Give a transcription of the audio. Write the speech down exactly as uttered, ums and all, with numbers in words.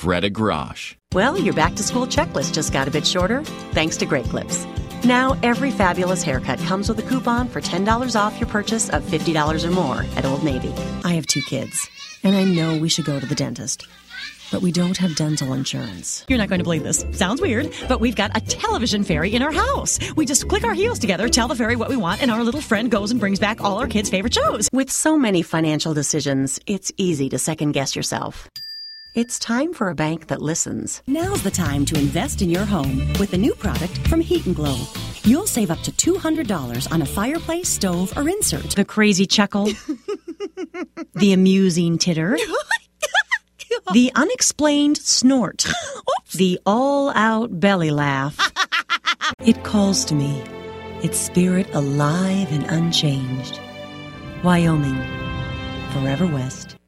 Pret a Garage. Well, your back-to-school checklist just got a bit shorter, thanks to Great Clips. Now, every fabulous haircut comes with a coupon for ten dollars off your purchase of fifty dollars or more at Old Navy. I have two kids, and I know we should go to the dentist. But we don't have dental insurance. You're not going to believe this. Sounds weird, but we've got a television fairy in our house. We just click our heels together, tell the fairy what we want, and our little friend goes and brings back all our kids' favorite shows. With so many financial decisions, it's easy to second-guess yourself. It's time for a bank that listens. Now's the time to invest in your home with a new product from Heat and Glow. You'll save up to two hundred dollars on a fireplace, stove, or insert. The crazy chuckle. The amusing titter. The unexplained snort. The all-out belly laugh. It calls to me, its spirit alive and unchanged. Wyoming, forever west.